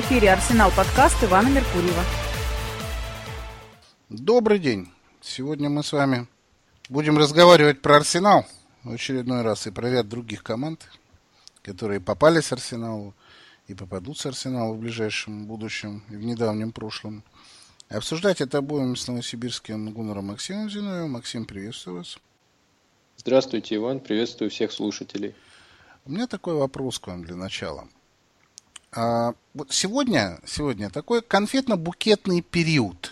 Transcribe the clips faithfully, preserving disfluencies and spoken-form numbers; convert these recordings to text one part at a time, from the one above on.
эфире «Арсенал» подкаст Ивана Меркурьева. Добрый день. Сегодня мы с вами будем разговаривать про «Арсенал» в очередной раз и про ряд других команд, которые попали с «Арсеналу» и попадут с «Арсеналу» в ближайшем будущем и в недавнем прошлом. Обсуждать это будем с новосибирским гуннером Максимом Зиновьевым. Максим, приветствую вас. Здравствуйте, Иван. Приветствую всех слушателей. У меня такой вопрос к вам для начала. А, вот сегодня, сегодня такой конфетно-букетный период.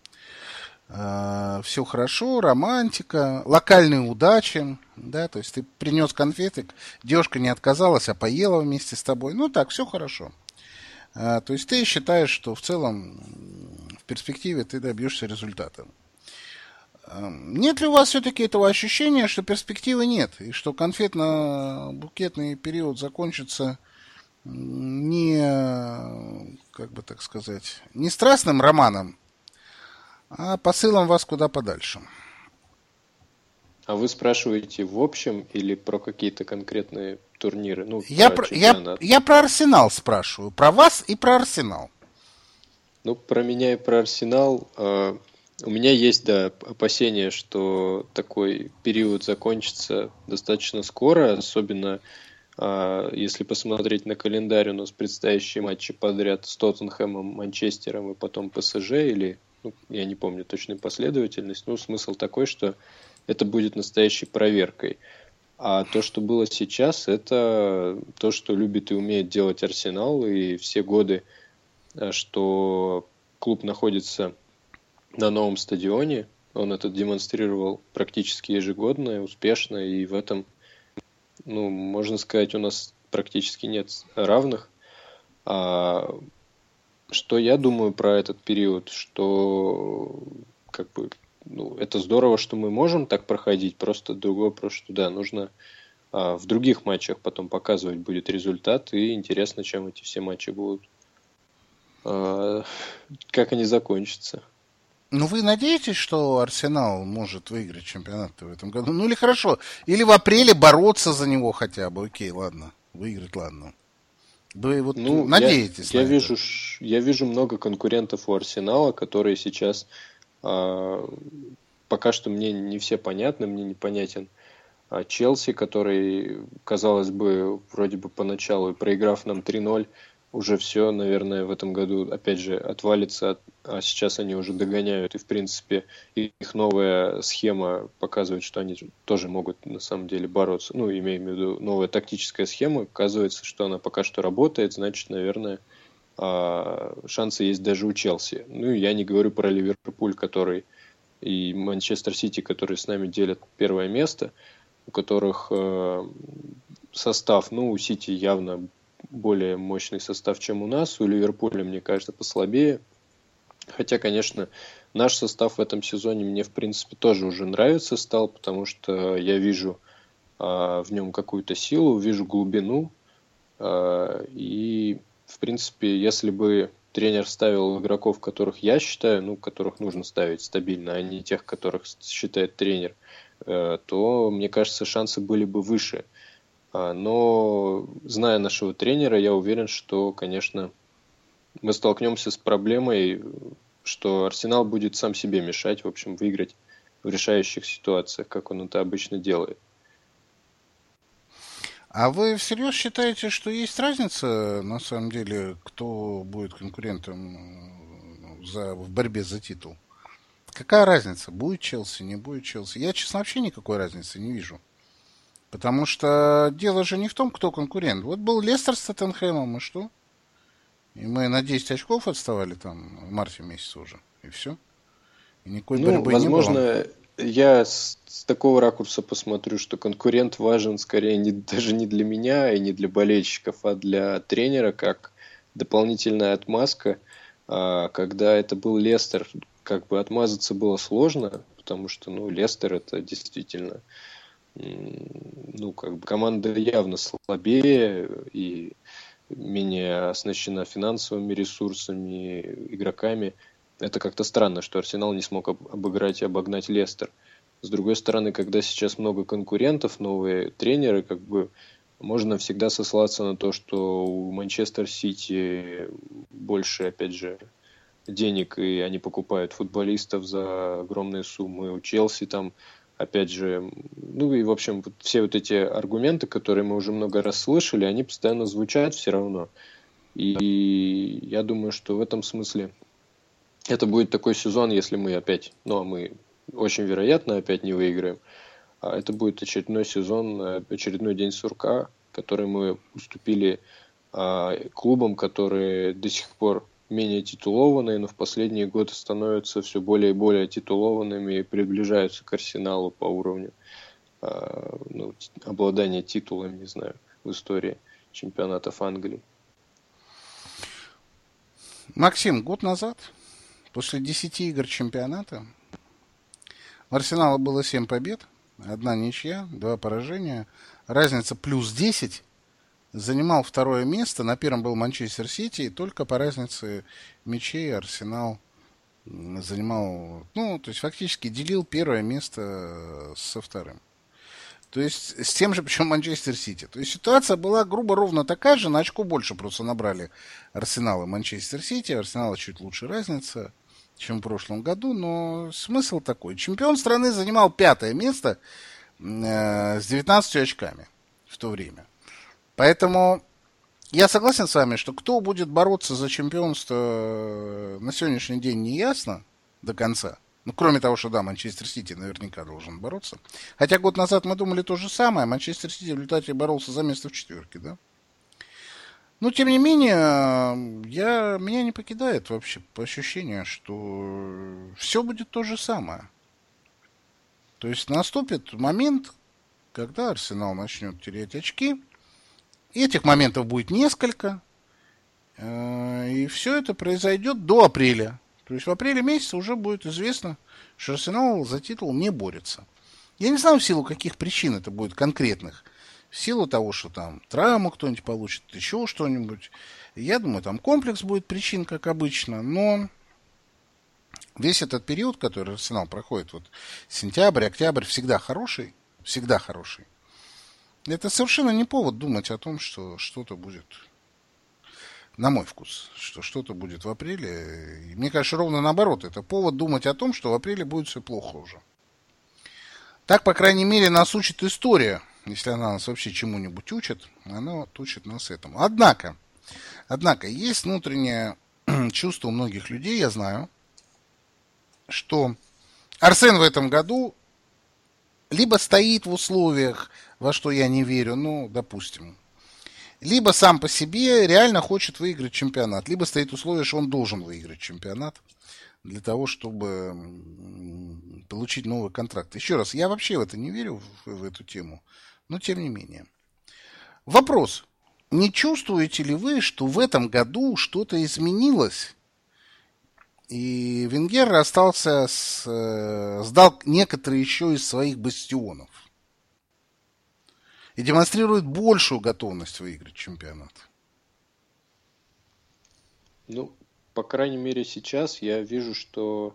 А, все хорошо, романтика, локальные удачи. Да, то есть ты принес конфетик, девушка не отказалась, а поела вместе с тобой. Ну так, все хорошо. А, то есть ты считаешь, что в целом в перспективе ты добьешься результата. Нет ли у вас все-таки этого ощущения, что перспективы нет, и что конфетно-букетный период закончится не, как бы так сказать, не страстным романом, а посылом вас куда подальше? А вы спрашиваете в общем или про какие-то конкретные турниры? Ну, я, про про, я, я про Арсенал спрашиваю, про вас и про Арсенал. Ну, про меня и про Арсенал... Э- У меня есть, да, опасения, что такой период закончится достаточно скоро, особенно а, если посмотреть на календарь, у нас предстоящие матчи подряд с Тоттенхэмом, Манчестером и потом ПСЖ, или, ну, я не помню точную последовательность, но смысл такой, что это будет настоящей проверкой. А то, что было сейчас, это то, что любит и умеет делать Арсенал, и все годы, что клуб находится на новом стадионе. Он это демонстрировал практически ежегодно, успешно, и в этом, ну, можно сказать, у нас практически нет равных. А что я думаю про этот период, что как бы, ну, это здорово, что мы можем так проходить, просто другой вопрос, что да, нужно а, в других матчах потом показывать будет результат, и интересно, чем эти все матчи будут, а, как они закончатся. Ну, вы надеетесь, что Арсенал может выиграть чемпионат в этом году? Ну, или хорошо. Или в апреле бороться за него хотя бы. Окей, ладно. Выиграть, ладно. Вы вот ну, надеетесь я, на я это? вижу, я вижу много конкурентов у Арсенала, которые сейчас а, пока что мне не все понятны, мне непонятен а, Челси, который, казалось бы, вроде бы поначалу, проиграв нам три ноль, уже все, наверное, в этом году, опять же, отвалится, а сейчас они уже догоняют, и, в принципе, их новая схема показывает, что они тоже могут, на самом деле, бороться. Ну, имею в виду, новая тактическая схема, оказывается, что она пока что работает, значит, наверное, шансы есть даже у Челси. Ну, я не говорю про Ливерпуль, который и Манчестер Сити, которые с нами делят первое место, у которых состав, ну, у Сити явно более мощный состав, чем у нас. У Ливерпуля, мне кажется, послабее. Хотя, конечно, наш состав в этом сезоне мне, в принципе, тоже уже нравится стал, потому что я вижу а, в нем какую-то силу, вижу глубину. А, и, в принципе, если бы тренер ставил игроков, которых я считаю, ну, которых нужно ставить стабильно, а не тех, которых считает тренер, а, то, мне кажется, шансы были бы выше. Но, зная нашего тренера, я уверен, что, конечно, мы столкнемся с проблемой, что Арсенал будет сам себе мешать, в общем, выиграть в решающих ситуациях, как он это обычно делает. А вы всерьез считаете, что есть разница, на самом деле, кто будет конкурентом за, в борьбе за титул? Какая разница? Будет Челси, не будет Челси? Я, честно, вообще никакой разницы не вижу. Потому что дело же не в том, кто конкурент. Вот был Лестер с Тоттенхэмом, и что? И мы на десять очков отставали там в марте месяце уже. И все. И никакой ну, борьбы возможно, не было. Я с, с такого ракурса посмотрю, что конкурент важен скорее не, даже не для меня и не для болельщиков, а для тренера, как дополнительная отмазка. А, когда это был Лестер, как бы отмазаться было сложно, потому что, ну, Лестер это действительно... ну, как бы команда явно слабее и менее оснащена финансовыми ресурсами, игроками. Это как-то странно, что Арсенал не смог обыграть и обогнать Лестер. С другой стороны, когда сейчас много конкурентов, новые тренеры, как бы Можно всегда сослаться на то, что у Манчестер Сити больше, опять же, денег, и они покупают футболистов за огромные суммы. У Челси там, опять же, ну и, в общем, вот все вот эти аргументы, которые мы уже много раз слышали, они постоянно звучат все равно. И я думаю, что в этом смысле это будет такой сезон, если мы опять, ну а мы очень вероятно опять не выиграем, а это будет очередной сезон, очередной день сурка, который мы уступили а, клубам, которые до сих пор менее титулованные, но в последние годы становятся все более и более титулованными и приближаются к Арсеналу по уровню а, ну, обладания титулами, не знаю, в истории чемпионатов Англии. Максим, год назад, после десяти игр чемпионата, у Арсенала было семь побед, одна ничья, два поражения, разница плюс десять, занимал второе место, на первом был Манчестер Сити, и только по разнице мячей Арсенал занимал, ну, то есть фактически делил первое место со вторым. То есть с тем же, причем Манчестер Сити. То есть ситуация была грубо ровно такая же, на очко больше просто набрали Арсенал и Манчестер Сити. Арсенала чуть лучше разница, чем в прошлом году, но смысл такой. Чемпион страны занимал пятое место э, с девятнадцатью очками в то время. Поэтому я согласен с вами, что кто будет бороться за чемпионство на сегодняшний день не ясно до конца. Ну, кроме того, что да, Манчестер Сити наверняка должен бороться. Хотя год назад мы думали то же самое. Манчестер Сити в результате боролся за место в четверке, да? Но, тем не менее, я, меня не покидает вообще по ощущению, что все будет то же самое. То есть наступит момент, когда Арсенал начнет терять очки. И этих моментов будет несколько. И все это произойдет до апреля. То есть в апреле месяце уже будет известно, что Арсенал за титул не борется. Я не знаю, в силу каких причин это будет конкретных. В силу того, что там травму кто-нибудь получит, еще что-нибудь. Я думаю, там комплекс будет причин, как обычно. Но весь этот период, который Арсенал проходит, вот сентябрь, октябрь, всегда хороший. Всегда хороший. Это совершенно не повод думать о том, что что-то будет... На мой вкус, что что-то будет в апреле. И мне кажется, ровно наоборот. Это повод думать о том, что в апреле будет все плохо уже. Так, по крайней мере, нас учит история. Если она нас вообще чему-нибудь учит, она учит нас этому. Однако, однако, есть внутреннее чувство у многих людей, я знаю, что Арсен в этом году либо стоит в условиях, во что я не верю, ну, допустим, либо сам по себе реально хочет выиграть чемпионат, либо стоит условие, что он должен выиграть чемпионат для того, чтобы получить новый контракт. Еще раз, я вообще в это не верю, в, в эту тему, но тем не менее. Вопрос. Не чувствуете ли вы, что в этом году что-то изменилось, и Венгер остался с, сдал некоторые еще из своих бастионов? И демонстрирует большую готовность выиграть чемпионат. Ну, по крайней мере, сейчас я вижу, что...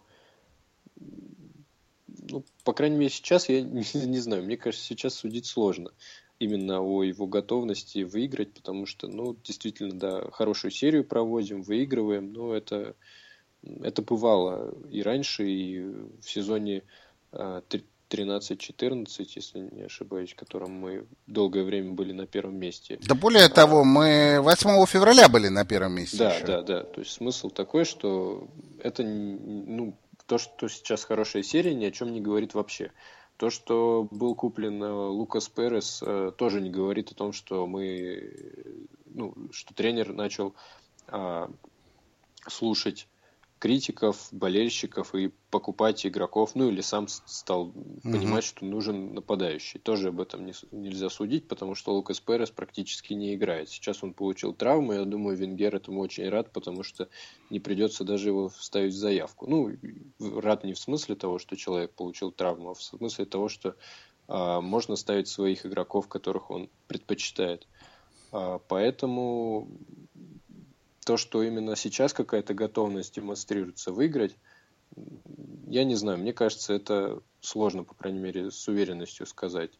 Ну, по крайней мере, сейчас я не, не знаю. Мне кажется, сейчас судить сложно. Именно о его готовности выиграть, потому что, ну, действительно, да, хорошую серию проводим, выигрываем, но это, это бывало и раньше, и в сезоне тринадцать-четырнадцать, если не ошибаюсь, в котором мы долгое время были на первом месте. Да более того, мы восьмого февраля были на первом месте. Да, еще. да, да. То есть смысл такой, что это, ну, то, что сейчас хорошая серия, ни о чем не говорит вообще. То, что был куплен Лукас Перес, тоже не говорит о том, что мы, ну, что тренер начал а, слушать критиков, болельщиков и покупать игроков, ну или сам стал mm-hmm. понимать, что нужен нападающий. Тоже об этом не, нельзя судить, потому что Лукас Перес практически не играет. Сейчас он получил травму, я думаю, Венгер этому очень рад, потому что не придется даже его вставить в заявку. Ну, рад не в смысле того, что человек получил травму, а в смысле того, что а, можно ставить своих игроков, которых он предпочитает. А, поэтому... То, что именно сейчас какая-то готовность демонстрируется выиграть, я не знаю. Мне кажется, это сложно, по крайней мере, с уверенностью сказать.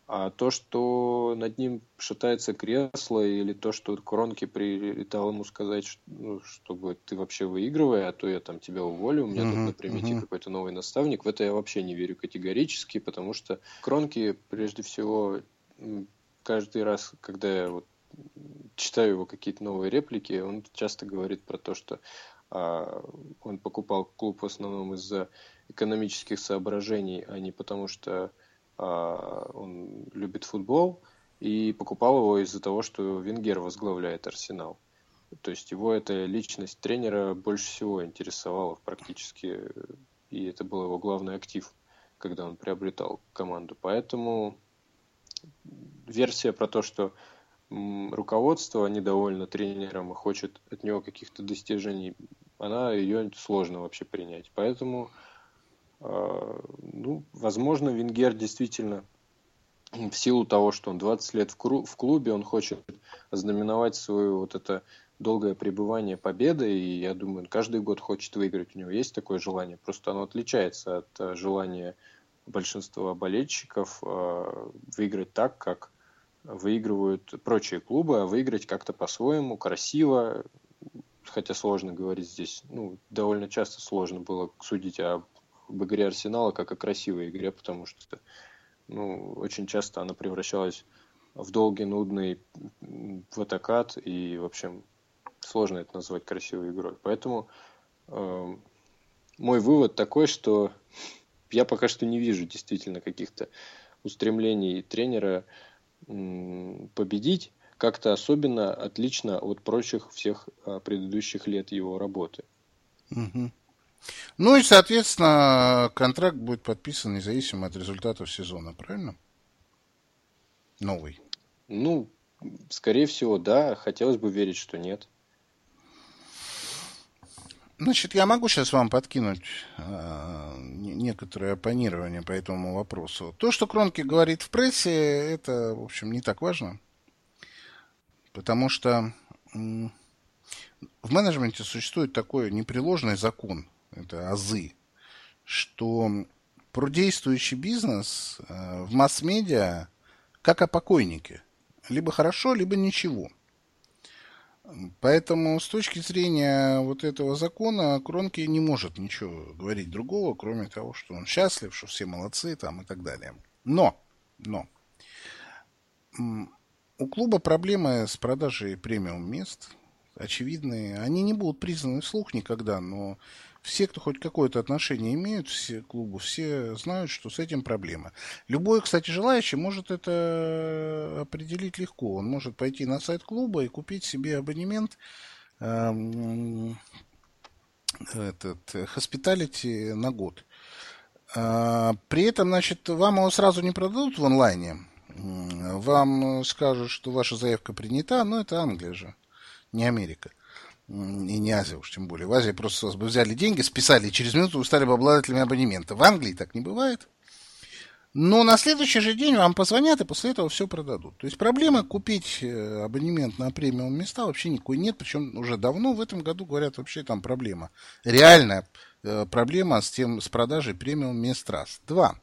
А то, что над ним шатается кресло, или то, что Кронке прилетал ему сказать, что, ну, чтобы ты вообще выигрывай, а то я там тебя уволю, у меня тут на Мгм, примете мгм. какой-то новый наставник, в это я вообще не верю категорически, потому что Кронке, прежде всего, м, каждый раз, когда я вот читаю его какие-то новые реплики, он часто говорит про то, что а, он покупал клуб в основном из-за экономических соображений, а не потому что а, он любит футбол, и покупал его из-за того, что Венгер возглавляет Арсенал. То есть его эта личность тренера больше всего интересовала практически, и это был его главный актив, когда он приобретал команду. Поэтому версия про то, что м, руководство недовольно тренером и хочет от него каких-то достижений, она ее сложно вообще принять. Поэтому, э, ну, возможно, Венгер действительно в силу того, что он двадцать лет в, кру- в клубе, он хочет ознаменовать свое вот это долгое пребывание победой, и я думаю, он каждый год хочет выиграть. У него есть такое желание, просто оно отличается от э, желания большинства болельщиков э, выиграть так, как выигрывают прочие клубы, а выиграть как-то по-своему, красиво, хотя сложно говорить здесь, ну, довольно часто сложно было судить об, об игре Арсенала как о красивой игре, потому что, ну, очень часто она превращалась в долгий, нудный водокат, и, в общем, сложно это назвать красивой игрой. Поэтому э, мой вывод такой, что я пока что не вижу действительно каких-то устремлений тренера м, победить как-то особенно отлично от прочих всех а, предыдущих лет его работы. Мгм. Ну и, соответственно, контракт будет подписан независимо от результатов сезона, правильно? Новый. Ну, скорее всего, да. Хотелось бы верить, что нет. Значит, я могу сейчас вам подкинуть э, не- некоторое оппонирование по этому вопросу. То, что Кронке говорит в прессе, это, в общем, не так важно, потому что м, в менеджменте существует такой непреложный закон, это азы, что про действующий бизнес э, в масс-медиа как о покойнике. Либо хорошо, либо ничего. Поэтому с точки зрения вот этого закона Кронке не может ничего говорить другого, кроме того, что он счастлив, что все молодцы там и так далее. Но, но у клуба проблемы с продажей премиум мест очевидные. Они не будут признаны вслух никогда, но все, кто хоть какое-то отношение имеют все к клубу, все знают, что с этим проблема. Любой, кстати, желающий может это определить легко. Он может пойти на сайт клуба и купить себе абонемент эм, этот hospitality на год. А, При этом, значит, вам его сразу не продадут в онлайне. М, Вам скажут, что ваша заявка принята, но это Англия же, не Америка. М, И не Азия уж тем более. В Азии просто бы взяли деньги, списали, и через минуту вы стали бы обладателями абонемента. В Англии так не бывает. Но на следующий же день вам позвонят и после этого все продадут. То есть проблемы купить э, абонемент на премиум места вообще никакой нет. Причем уже давно в этом году говорят вообще там проблема. Реальная э, проблема с, тем, с продажей премиум мест раз. Два.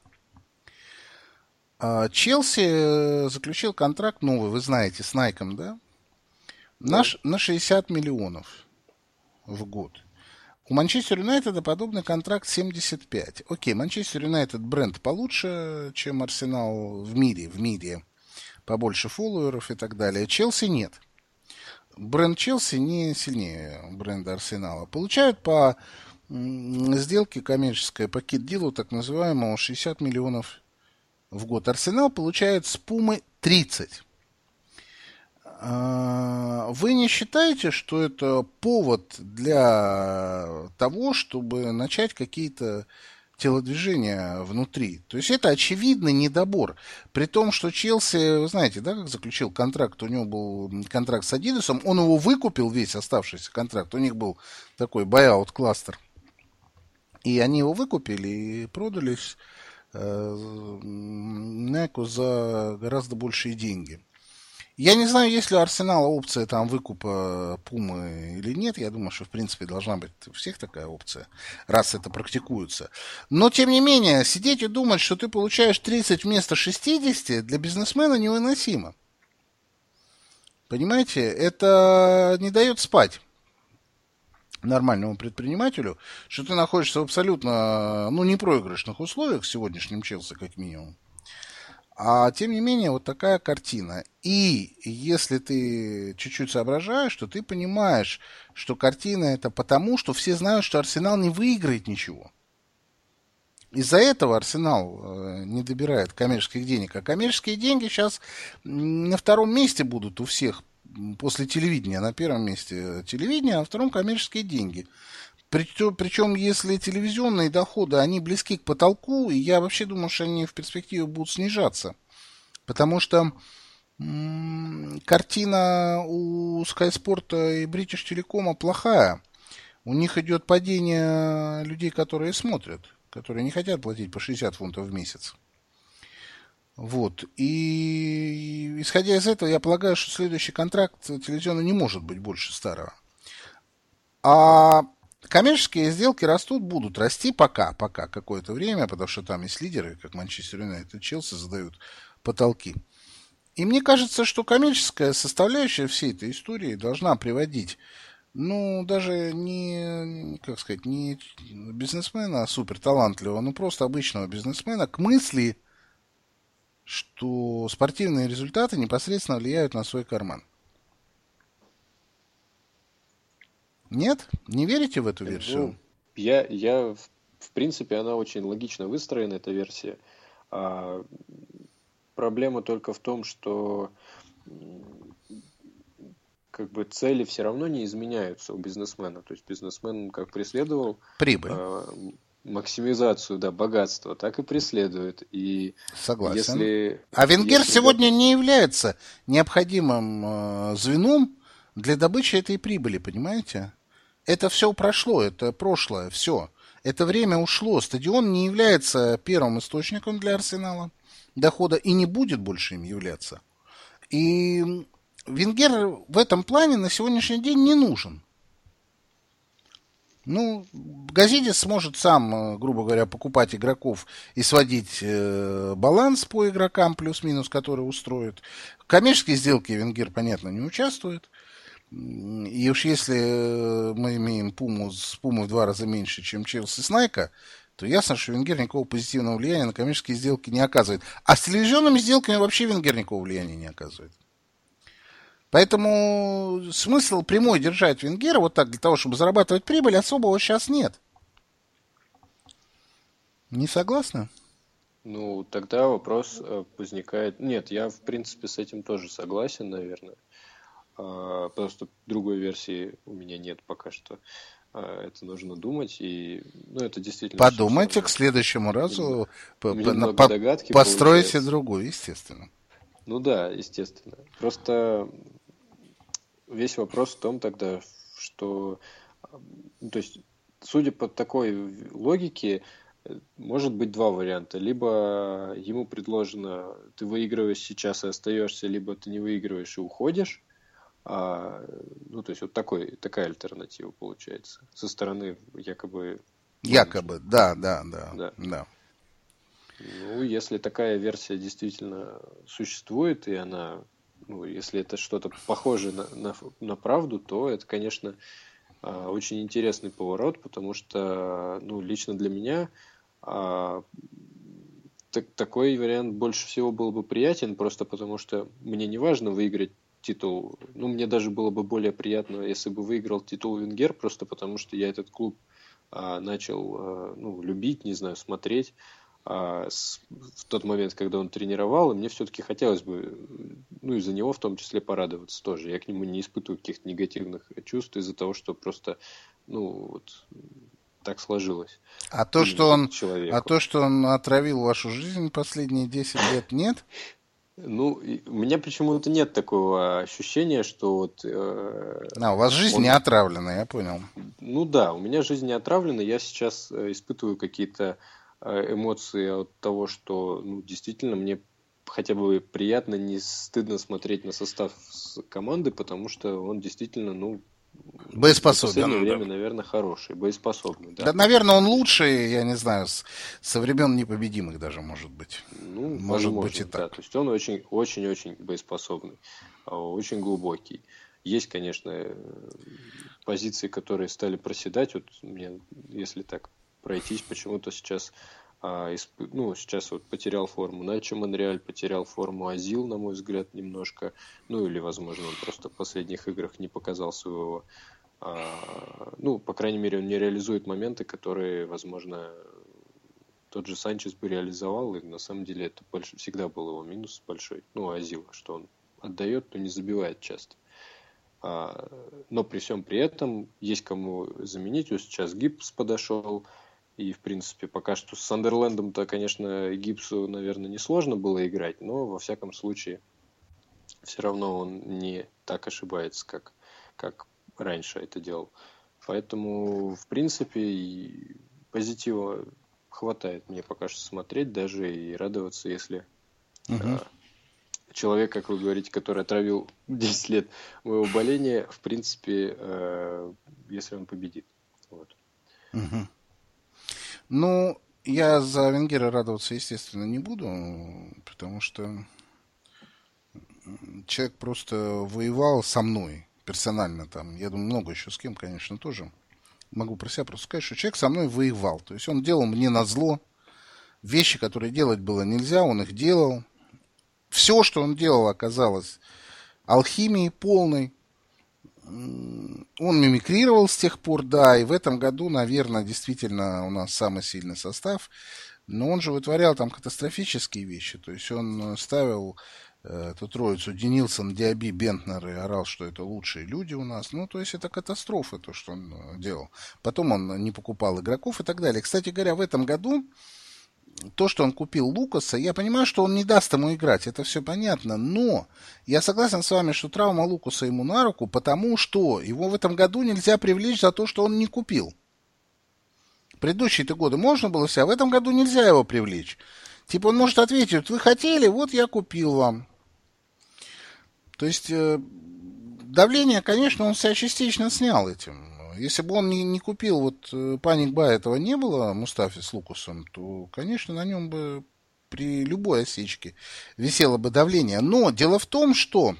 А, Челси э, заключил контракт новый, вы знаете, с Найком, да? На, Да. ш- на шестьдесят миллионов в год. У Манчестер Юнайтеда подобный контракт семьдесят пять. Окей, Манчестер Юнайтед бренд получше, чем Арсенал в мире, в мире. Побольше фолловеров и так далее. Челси нет. Бренд Челси не сильнее бренда Арсенала. Получают по м, сделке коммерческой, по кит-дилу так называемого шестьдесят миллионов в год. Арсенал получает с Пумы тридцать. А, Вы не считаете, что это повод для того, чтобы начать какие-то телодвижения внутри? То есть это очевидный недобор. При том, что Челси, вы знаете, да, как заключил контракт, у него был контракт с Адидасом, он его выкупил, весь оставшийся контракт, у них был такой buyout кластер. И они его выкупили и продались э, Неку за гораздо большие деньги. Я не знаю, есть ли у Арсенала опция там выкупа Пумы или нет. Я думаю, что в принципе должна быть у всех такая опция, раз это практикуется. Но тем не менее, сидеть и думать, что ты получаешь тридцать вместо шестидесяти, для бизнесмена невыносимо. Понимаете, это не дает спать нормальному предпринимателю, что ты находишься в абсолютно, ну, непроигрышных условиях с сегодняшним Челси, как минимум. А тем не менее, вот такая картина. И если ты чуть-чуть соображаешь, то ты понимаешь, что картина это потому, что все знают, что Арсенал не выиграет ничего. Из-за этого Арсенал не добирает коммерческих денег. А коммерческие деньги сейчас на втором месте будут у всех после телевидения. На первом месте телевидение, а на втором коммерческие деньги. Причем, причем, если телевизионные доходы, они близки к потолку, и я вообще думаю, что они в перспективе будут снижаться. Потому что м- картина у Sky Sport и British Telecom плохая. У них идет падение людей, которые смотрят, которые не хотят платить по шестьдесят фунтов в месяц. Вот. И исходя из этого, я полагаю, что следующий контракт телевизионный не может быть больше старого. А коммерческие сделки растут, будут расти пока, пока какое-то время, потому что там есть лидеры, как Манчестер Юнайтед и Челси, задают потолки. И мне кажется, что коммерческая составляющая всей этой истории должна приводить, ну, даже не, как сказать, не бизнесмена суперталантливого, но просто обычного бизнесмена к мысли, что спортивные результаты непосредственно влияют на свой карман. Нет? Не верите в эту версию? Ну, я, я, в в принципе, она очень логично выстроена, эта версия. А, проблема только в том, что м, как бы цели все равно не изменяются у бизнесмена. То есть бизнесмен как преследовал Прибыль. а, м, максимизацию, да, богатства, так и преследует. И Согласен. если, А Венгер если сегодня доп- не является необходимым э, звеном для добычи этой прибыли, понимаете? Это все прошло, это прошлое, все. Это время ушло. Стадион не является первым источником для Арсенала дохода и не будет больше им являться. И Венгер в этом плане на сегодняшний день не нужен. Ну, Газидис сможет сам, э, грубо говоря, покупать игроков и сводить э, баланс по игрокам плюс-минус, который устроит. В коммерческие сделки Венгер, понятно, не участвует. М, И уж если э, мы имеем Пуму с Пумой в два раза меньше, чем Челси с Найка, то ясно, что Венгер никакого позитивного влияния на коммерческие сделки не оказывает. А с телевизионными сделками вообще Венгер никакого влияния не оказывает. Поэтому смысл прямой держать Венгера вот так для того, чтобы зарабатывать прибыль, особого сейчас нет. Не согласны? ну, тогда вопрос э, возникает. Нет, я в принципе с этим тоже согласен, наверное. А, просто другой версии у меня нет пока что. А, это нужно думать, и ну, это действительно все все Подумайте к равно. следующему Мне, м- разу, по- мне по- на- много по- догадки постройте получается. другую, естественно. Ну да, естественно. Просто весь вопрос в том тогда, что, а, ну, то есть, судя по такой в- логике, э, может быть два варианта. Либо ему предложено, ты выигрываешь сейчас и остаешься, либо ты не выигрываешь и уходишь. А, ну, то есть, вот такой, такая альтернатива получается. Со стороны якобы Якобы, менеджмента. да, да, да, Да. да. Ну, если такая версия действительно существует, и она, ну, если это что-то похожее на, на, на правду, то это, конечно, а, очень интересный поворот, потому что, ну, лично для меня а, так- такой вариант больше всего был бы приятен, просто потому что мне не важно выиграть титул. Ну, мне даже было бы более приятно, если бы выиграл титул Венгер, просто потому что я этот клуб а, начал а, ну, любить, не знаю, смотреть а, с- в тот момент, когда он тренировал, и мне все-таки хотелось бы, ну, из-за него в том числе порадоваться тоже. Я к нему не испытываю каких-то негативных чувств из-за того, что просто, ну, вот так сложилось А то, именно что как он, а человеку. то, что он отравил вашу жизнь последние десять лет, нет? Ну, и у меня почему-то нет такого ощущения, что вот э, А, у вас жизнь не он, отравлена, я понял. ну да, у меня жизнь не отравлена, я сейчас э, испытываю какие-то э, эмоции от того, что, ну, действительно мне хотя бы приятно, не стыдно смотреть на состав команды, потому что он действительно, ну, боеспособен. В последнее да. время, наверное, хороший, боеспособный. Да, да, наверное, он лучший, я не знаю, с, со времен непобедимых даже, может быть. Ну, может возможно, быть и так. Да. То есть он очень, очень, очень боеспособный, очень глубокий. Есть, конечно, позиции, которые стали проседать. Вот мне, если так пройтись, почему-то сейчас, ну, сейчас вот потерял форму Начо Монреаль, потерял форму Азил, на мой взгляд, немножко. Ну, или, возможно, он просто в последних играх не показал своего. Ну, по крайней мере, он не реализует моменты, которые, возможно, тот же Санчес бы реализовал, и на самом деле это больше, всегда был его минус большой. Ну, Азила, что он отдает, но не забивает часто. Но при всем при этом есть кому заменить. Вот сейчас Гибс подошел, и, в принципе, пока что с Сандерлендом-то, конечно, Гибсу, наверное, несложно было играть, но, во всяком случае, все равно он не так ошибается, как, как раньше это делал. Поэтому, в принципе, позитива хватает мне пока что смотреть, даже и радоваться, если угу. а, человек, как вы говорите, который отравил десять лет моего боления, в принципе, а, если он победит. Вот. Угу. Ну, я за Венгера радоваться, естественно, не буду, потому что человек просто воевал со мной персонально там. Я думаю, много еще с кем, конечно, тоже. Могу про себя просто сказать, что человек со мной воевал. То есть он делал мне назло. Вещи, которые делать было нельзя, он их делал. Все, что он делал, оказалось алхимией полной. Он мимикрировал с тех пор, да, и в этом году, наверное, действительно у нас самый сильный состав. Но он же вытворял там катастрофические вещи. То есть он ставил эту троицу Денилсон, Диаби, Бентнер и орал, что это лучшие люди у нас. Ну, то есть это катастрофа, то, что он делал. Потом он не покупал игроков и так далее. Кстати говоря, в этом году то, что он купил Лукаса, я понимаю, что он не даст ему играть, это все понятно, но я согласен с вами, что травма Лукаса ему на руку, потому что его в этом году нельзя привлечь за то, что он не купил. Предыдущие-то годы можно было все, а в этом году нельзя его привлечь. Типа он может ответить, вы хотели, вот я купил вам. То есть э, давление, конечно, он себя частично снял этим. Если бы он не, не купил, вот э, Паник Бай этого не было, Мустафи с Лукасом, то, конечно, на нем бы при любой осечке висело бы давление. Но дело в том, что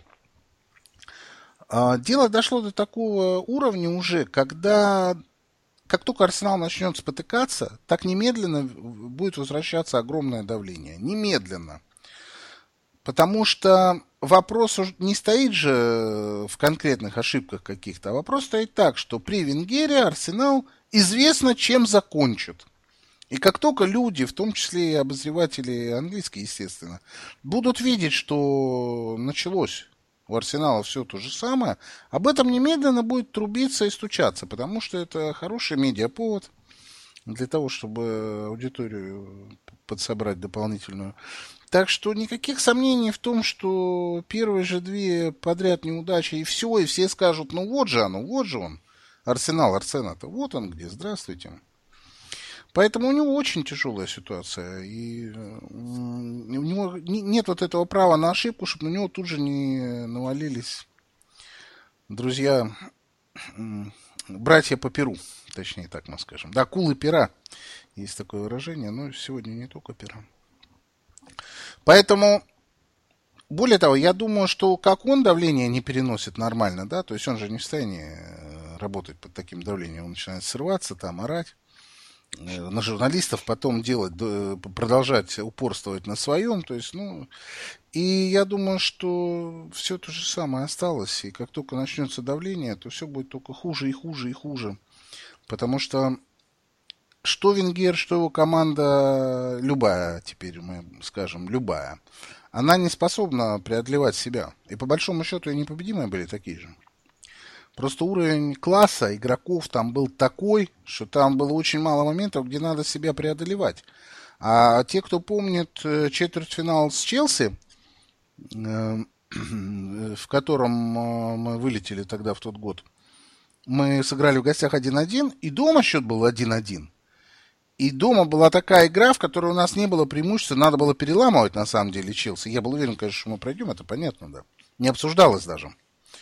э, дело дошло до такого уровня уже, когда как только Арсенал начнет спотыкаться, так немедленно будет возвращаться огромное давление. Немедленно. Потому что вопрос не стоит же в конкретных ошибках каких-то, а вопрос стоит так, что при Венгере Арсенал известно, чем закончит. И как только люди, в том числе и обозреватели английские, естественно, будут видеть, что началось у Арсенала все то же самое, об этом немедленно будет трубиться и стучаться, потому что это хороший медиаповод для того, чтобы аудиторию подсобрать дополнительную. Так что никаких сомнений в том, что первые же две подряд неудачи и все, и все скажут, ну вот же оно, вот же он, Арсенал, Арсена-то, вот он где, здравствуйте. Поэтому у него очень тяжелая ситуация, и у него нет вот этого права на ошибку, чтобы на него тут же не навалились друзья, братья по перу, точнее так мы скажем. Да, кулы пера, есть такое выражение, но сегодня не только пера. Поэтому, более того, я думаю, что как он давление не переносит нормально, да, то есть он же не в состоянии работать под таким давлением, он начинает срываться, там, орать на журналистов, потом делать, продолжать упорствовать на своем, то есть, ну, и я думаю, что все то же самое осталось, и как только начнется давление, то все будет только хуже и хуже и хуже, потому что что Венгер, что его команда, любая, теперь мы скажем, любая, она не способна преодолевать себя. И по большому счету и непобедимые были такие же. Просто уровень класса игроков там был такой, что там было очень мало моментов, где надо себя преодолевать. А те, кто помнит четвертьфинал с Челси, в котором мы вылетели тогда в тот год, мы сыграли в гостях один один, и дома счет был один один. И дома была такая игра, в которой у нас не было преимущества, надо было переламывать на самом деле Челси. Я был уверен, конечно, что мы пройдем, это понятно, да. Не обсуждалось даже.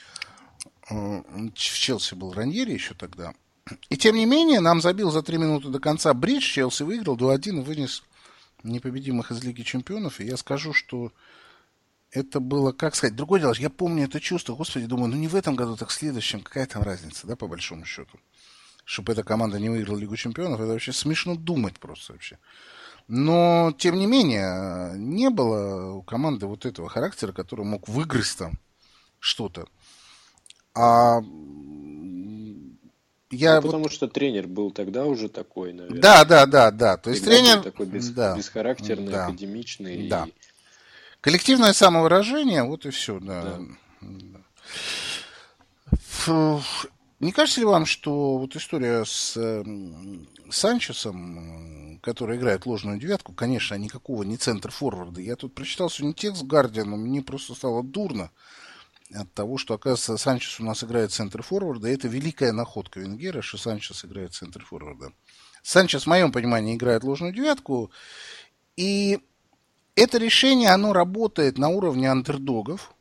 В Челси был Раньери еще тогда. И тем не менее, нам забил за три минуты до конца бридж, Челси выиграл два один и вынес непобедимых из Лиги Чемпионов. И я скажу, что это было, как сказать, другое дело, я помню это чувство, господи, думаю, ну не в этом году, так в следующем, какая там разница, да, по большому счету. Чтобы эта команда не выиграла Лигу Чемпионов, это вообще смешно думать просто вообще. Но, тем не менее, не было у команды вот этого характера, который мог выиграть там что-то. А я ну, вот... потому что тренер был тогда уже такой, наверное. Да, да, да, да. То есть Всегда тренер... был такой без... да, бесхарактерный, да, академичный. Да. И... Коллективное самовыражение, вот и все, да. да. Фу. Не кажется ли вам, что вот история с э, Санчесом, который играет ложную девятку, конечно, никакого не центр-форварда. Я тут прочитал сегодня текст Гардиана, мне просто стало дурно от того, что, оказывается, Санчес у нас играет центр-форварда. И это великая находка Венгера, что Санчес играет центр-форварда. Санчес, в моем понимании, играет ложную девятку. И это решение, оно работает на уровне андердогов.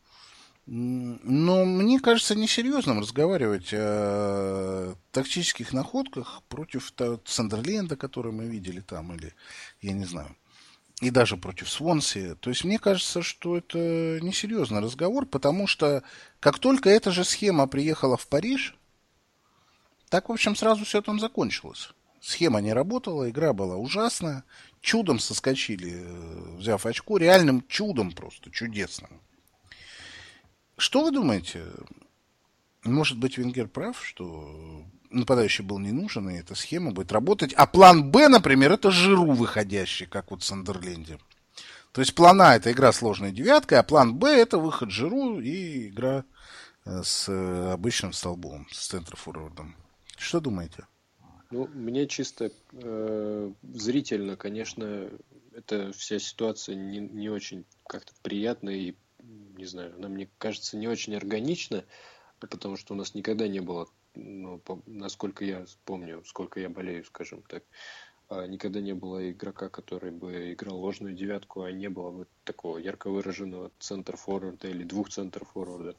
Но мне кажется несерьезным разговаривать о тактических находках против Сандерленда, который мы видели там, или, я не знаю, и даже против Свонси. То есть мне кажется, что это несерьезный разговор, потому что как только эта же схема приехала в Париж, так, в общем, сразу все там закончилось. Схема не работала, игра была ужасная, чудом соскочили, взяв очко, реальным чудом просто, чудесным. Что вы думаете? Может быть, Венгер прав, что нападающий был не нужен, и эта схема будет работать. А план Б, например, это Жиру выходящий, как вот в Сандерленде. То есть план А — это игра сложной девяткой, а план Б — это выход Жиру и игра с обычным столбом, с центр-форвардом. Что думаете? Ну, мне чисто э, зрительно, конечно, эта вся ситуация не, не очень как-то приятная и, не знаю, она, мне кажется, не очень органична, потому что у нас никогда не было, ну, по, насколько я помню, сколько я болею, скажем так, никогда не было игрока, который бы играл ложную девятку, а не было бы такого ярко выраженного центр-форварда или двух центр-форвардов.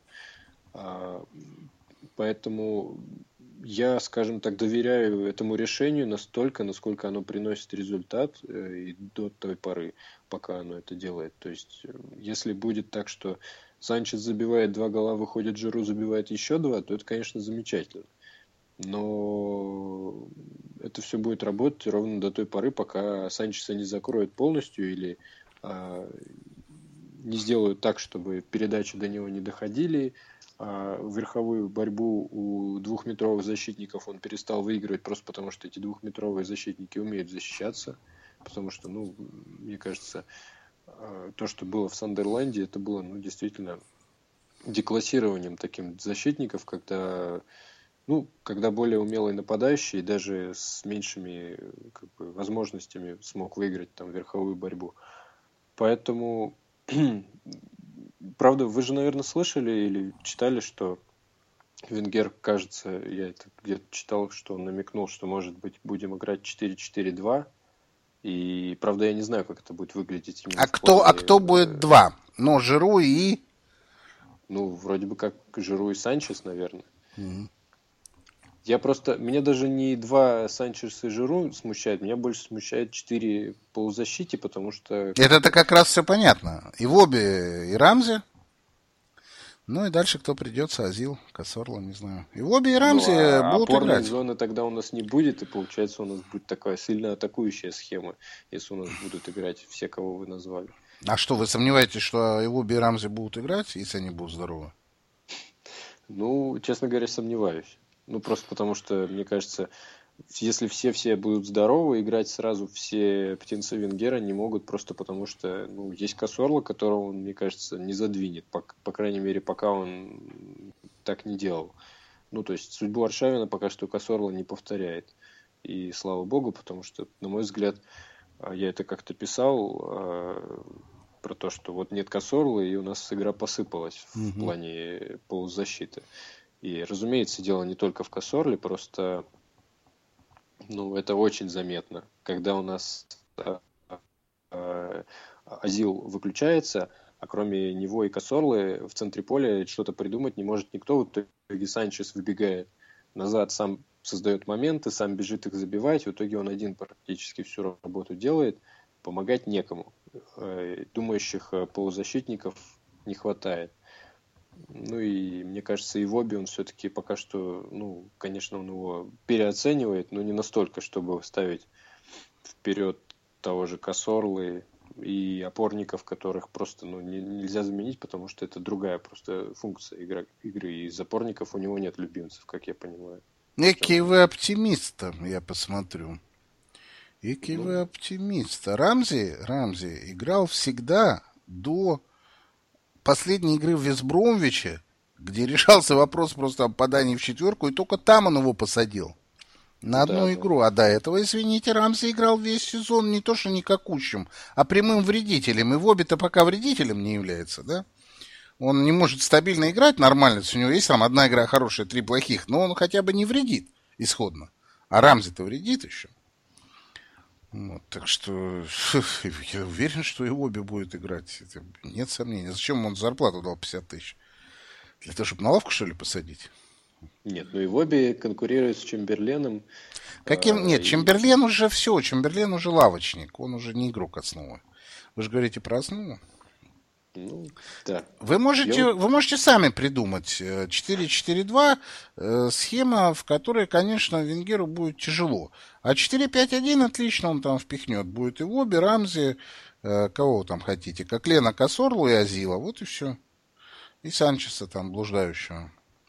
Поэтому я, скажем так, доверяю этому решению настолько, насколько оно приносит результат, и до той поры, пока оно это делает. То есть, если будет так, что Санчес забивает два гола, выходит Жиру, забивает еще два, то это, конечно, замечательно. Но это все будет работать ровно до той поры, пока Санчеса не закроют полностью или а, не сделают так, чтобы передачи до него не доходили. А верховую борьбу у двухметровых защитников он перестал выигрывать просто потому, что эти двухметровые защитники умеют защищаться. Потому что, ну, мне кажется, то, что было в Сандерленде, это было, ну, действительно деклассированием таким защитников, когда, ну, когда более умелый нападающий даже с меньшими, как бы, возможностями смог выиграть там верховую борьбу. Поэтому... Правда, вы же, наверное, слышали или читали, что Венгер, кажется, я это где-то читал, что он намекнул, что, может быть, будем играть четыре четыре два. И, правда, я не знаю, как это будет выглядеть. А кто, плане... а кто будет два? Ну, Жиру и... Ну, вроде бы как Жиру и Санчес, наверное. Mm-hmm. Я просто... Меня даже не два Санчес и Жиру смущает, меня больше смущает четыре полузащите, потому что... Это-то как раз все понятно. И Вобби, и Рамзи. Ну и дальше кто придется, Азил, Касорло, не знаю. И Вобби, и Рамзи ну, а будут опорной играть. Зоны тогда у нас не будет, и получается у нас будет такая сильно атакующая схема, если у нас будут играть все, кого вы назвали. А что, вы сомневаетесь, что и Вобби, и Рамзи будут играть, если они будут здоровы? Ну, честно говоря, сомневаюсь. Ну, просто потому что, мне кажется, если все-все будут здоровы, играть сразу все птенцы Венгера не могут, просто потому что, ну, есть Касорло, которого он, мне кажется, не задвинет, по, по крайней мере, пока он так не делал. Ну, то есть, судьбу Аршавина пока что Касорло не повторяет. И слава богу, потому что, на мой взгляд, я это как-то писал, про то, что вот нет Касорло, и у нас игра посыпалась в mm-hmm. плане полузащиты. И, разумеется, дело не только в Касорле, просто Ну, это очень заметно. Когда у нас э, э, Азил выключается, а кроме него и Косорлы в центре поля что-то придумать не может никто. В итоге Санчес выбегает назад, сам создает моменты, сам бежит их забивать. В итоге он один практически всю работу делает. Помогать некому. Э, Думающих э, полузащитников не хватает. Ну и мне кажется, и Вобби он все-таки пока что, ну, конечно, он его переоценивает, но не настолько, чтобы ставить вперед того же Косорлы и опорников, которых просто ну, не- нельзя заменить, потому что это другая просто функция игра, игры. И из опорников у него нет любимцев, как я понимаю. Некий Там, вы оптимист, я посмотрю. Некий ну, вы оптимист. Рамзи, Рамзи играл всегда до последней игры в Вестбромвиче, где решался вопрос просто о подании в четверку, и только там он его посадил. На да, одну да. игру. А до этого, извините, Рамзи играл весь сезон не то что никакущим, а прямым вредителем. И Вобби-то пока вредителем не является, да? Он не может стабильно играть нормально. У него есть там одна игра хорошая, три плохих, но он хотя бы не вредит исходно. А Рамзи-то вредит еще. Вот, так что я уверен, что и Вобби будет играть. Это нет сомнений. Зачем он зарплату дал пятьдесят тысяч? Для того, чтобы на лавку, что ли, посадить? Нет, ну и Вобби конкурирует с Чемберленом. Каким? а, Нет, и, Чемберлен уже все. Чемберлен уже лавочник. Он уже не игрок основы. Вы же говорите про основу. ну, да. Вы Я можете, вот вы можете сами придумать э, четыре четыре два, э, схема, в которой, конечно, Венгеру будет тяжело. А четыре пять один отлично он там впихнет. Будет и Вобби, Рамзи, э, кого вы там хотите, как Лена Косорлу и Азила. Вот и все. И Санчеса там, блуждающего.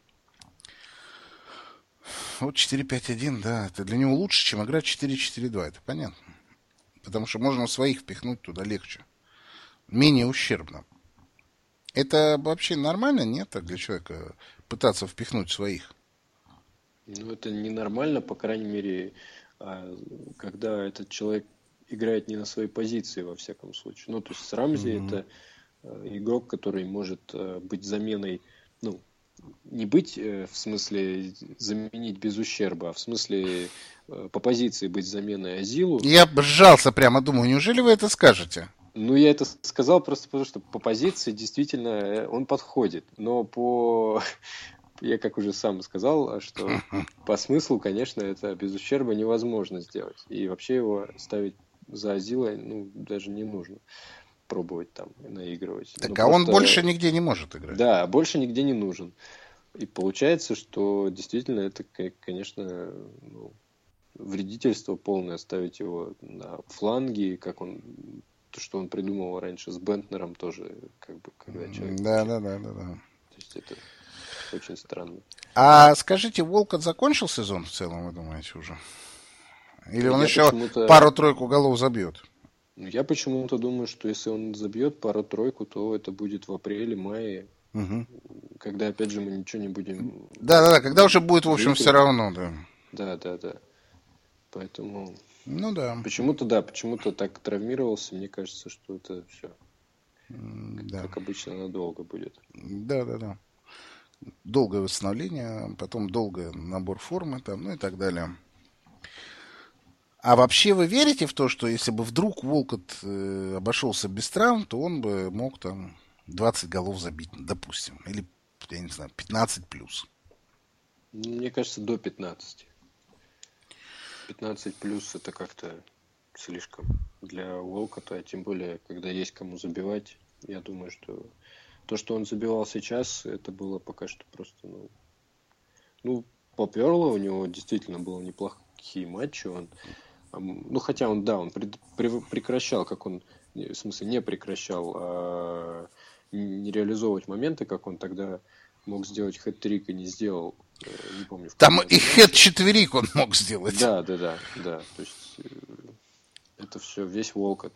Вот четыре пять один, да, это для него лучше, чем играть четыре четыре два, это понятно. Потому что можно своих впихнуть туда легче. Менее ущербно. Это вообще нормально, нет, так для человека пытаться впихнуть своих? Ну, это ненормально, по крайней мере, а, когда этот человек играет не на своей позиции, во всяком случае. Ну, то есть Рамзи Мгм. это э, игрок, который может э, быть заменой, ну, не быть э, в смысле заменить без ущерба, а в смысле э, по позиции быть заменой Азилу. Я б сжался прямо, думаю, неужели вы это скажете? Ну, я это сказал просто потому, что по позиции действительно э, он подходит, но по я как уже сам сказал, а что по смыслу, конечно, это без ущерба невозможно сделать. И вообще его ставить за Азила, ну, даже не нужно пробовать там наигрывать. Ну, Так, а он просто, больше нигде не может играть. да, больше нигде не нужен. И получается, что действительно это, к- конечно, ну, вредительство полное ставить его на фланге, как он, то, что он придумал раньше с Бентнером тоже, как бы, когда человек Да, вообще, да, да, да, да. то есть это очень странно. А скажите, Волкот закончил сезон в целом, вы думаете, уже? Или он Я еще почему-то пару-тройку голов забьет? Ну, Я почему-то думаю, что если он забьет пару-тройку, то это будет в апреле-мае, Угу. когда, опять же, мы ничего не будем Да, да, да, когда уже будет, в общем, все выигрывать. равно, да. Да, да, да. Поэтому Ну да, почему-то, да, почему-то так травмировался. Мне кажется, что это все, М, да, как обычно, надолго будет. да, да, да. Долгое восстановление, потом долгий набор формы там, ну и так далее. А вообще вы верите в то, что если бы вдруг Волкот э, обошелся без травм, то он бы мог там двадцать голов забить, допустим, или, я не знаю, пятнадцать плюс? Ну, Мне кажется, до пятнадцати. пятнадцать плюс это как-то слишком для Уолкота, а тем более, когда есть кому забивать. Я думаю, что то, что он забивал сейчас, это было пока что просто, ну, Ну, поперло, у него действительно было неплохие матчи. Он, ам, ну, хотя он, да, он пред- пре- прекращал, как он, не- в смысле, не прекращал а, не реализовывать моменты, как он тогда мог сделать хэт-трик и не сделал, э, не помню, в Там каком и это матче. хэт-четверик он мог сделать. Да, да, да, да. То есть э, это все весь Волкот.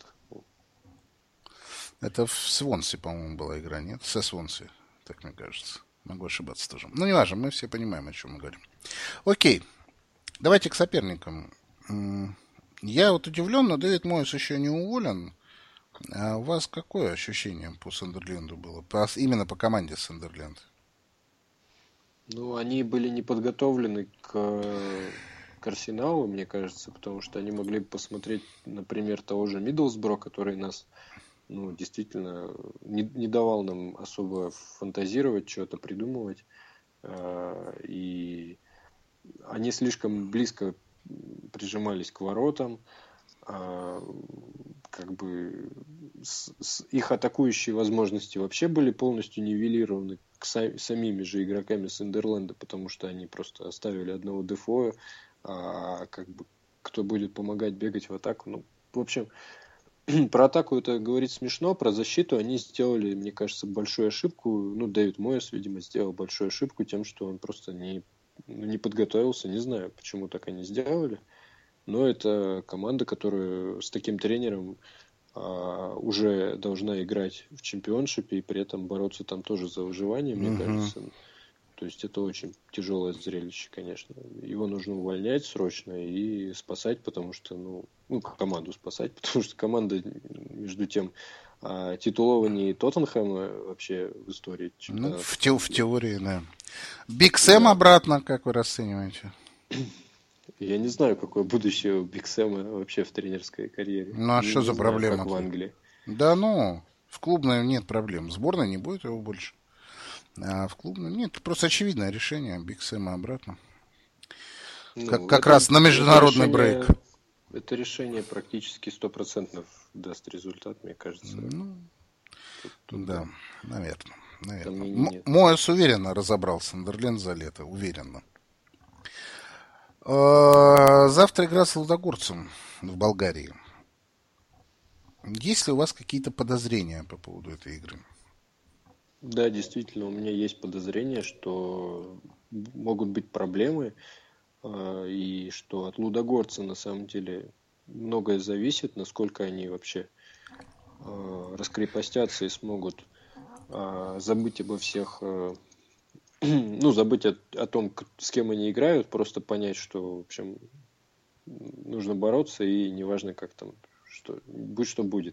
Это в Свонсе, по-моему, была игра, нет? Со Свонси, так мне кажется. Могу ошибаться тоже. Ну, не важно, мы все понимаем, о чем мы говорим. Окей, давайте к соперникам. М, Я вот удивлен, но Дэвид Мойс еще не уволен. А у вас какое ощущение по Сандерленду было? По- именно по команде Сандерленд? Ну, они были не подготовлены к к Арсеналу, мне кажется, потому что они могли бы посмотреть, например, того же Миддлсбро, который нас, ну, действительно не, не давал нам особо фантазировать, что-то придумывать. И они слишком близко прижимались к воротам. Как бы с, с, их атакующие возможности вообще были полностью нивелированы к сам, самими же игроками Сандерленда, потому что они просто оставили одного Дефоя, а как бы кто будет помогать бегать в атаку. Ну, в общем, про атаку это говорить смешно, про защиту они сделали, мне кажется, большую ошибку. Ну, Дэвид Мойес, видимо, сделал большую ошибку тем, что он просто не, не подготовился. Не знаю, почему так они сделали. Но это команда, которая с таким тренером а, уже должна играть в чемпионшипе и при этом бороться там тоже за выживание, мне uh-huh. кажется. То есть это очень тяжелое зрелище, конечно. Его нужно увольнять срочно и спасать, потому что, ну, ну команду спасать, потому что команда, между тем, а, титулованнее Тоттенхэма вообще в истории чемпионата. Ну, в, те, в теории, да. Биг Сэм да. Обратно, как вы расцениваете? Я не знаю, какое будущее у Биг Сэма вообще в тренерской карьере. Ну, а не, что не за знаю, проблема? Как в Англии. Да ну, в клубной нет проблем. В сборной не будет его больше. А в клубной нет. Просто очевидное решение. Биг Сэма обратно. Ну, как как это, раз на международный это решение, брейк. Это решение практически сто процентов даст результат, мне кажется. Ну, тут, тут, да, да, наверное. наверное. М- Моэс уверенно разобрал Сандерленд за лето. Уверенно. Завтра игра с Лудогорцем в Болгарии. Есть ли у вас какие-то подозрения по поводу этой игры? Да, действительно, у меня есть подозрение, что могут быть проблемы, и что от Лудогорца на самом деле многое зависит, насколько они вообще раскрепостятся и смогут забыть обо всех, ну, забыть о, о том, с кем они играют, просто понять, что, в общем, нужно бороться, и неважно, как там, что, будь что будет.